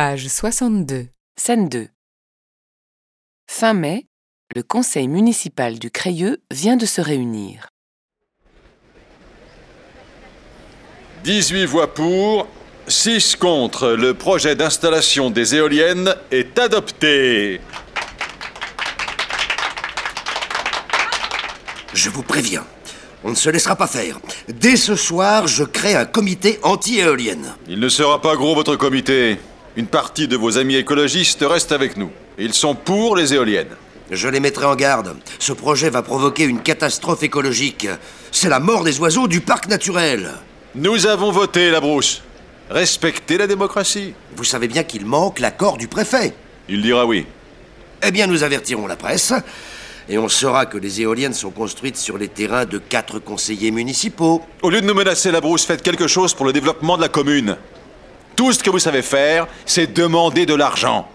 Page 62. Scène 2. Fin mai, le conseil municipal du Crayeux vient de se réunir. 18 voix pour, 6 contre. Le projet d'installation des éoliennes est adopté. Je vous préviens, on ne se laissera pas faire. Dès ce soir, je crée un comité anti-éolienne. Il ne sera pas gros, votre comité. Une partie de vos amis écologistes reste avec nous. Ils sont pour les éoliennes. Je les mettrai en garde. Ce projet va provoquer une catastrophe écologique. C'est la mort des oiseaux du parc naturel. Nous avons voté, Labrousse. Respectez la démocratie. Vous savez bien qu'il manque l'accord du préfet. Il dira oui. Eh bien, nous avertirons la presse. Et on saura que les éoliennes sont construites sur les terrains de 4 conseillers municipaux. Au lieu de nous menacer, Labrousse, faites quelque chose pour le développement de la commune. Tout ce que vous savez faire, c'est demander de l'argent.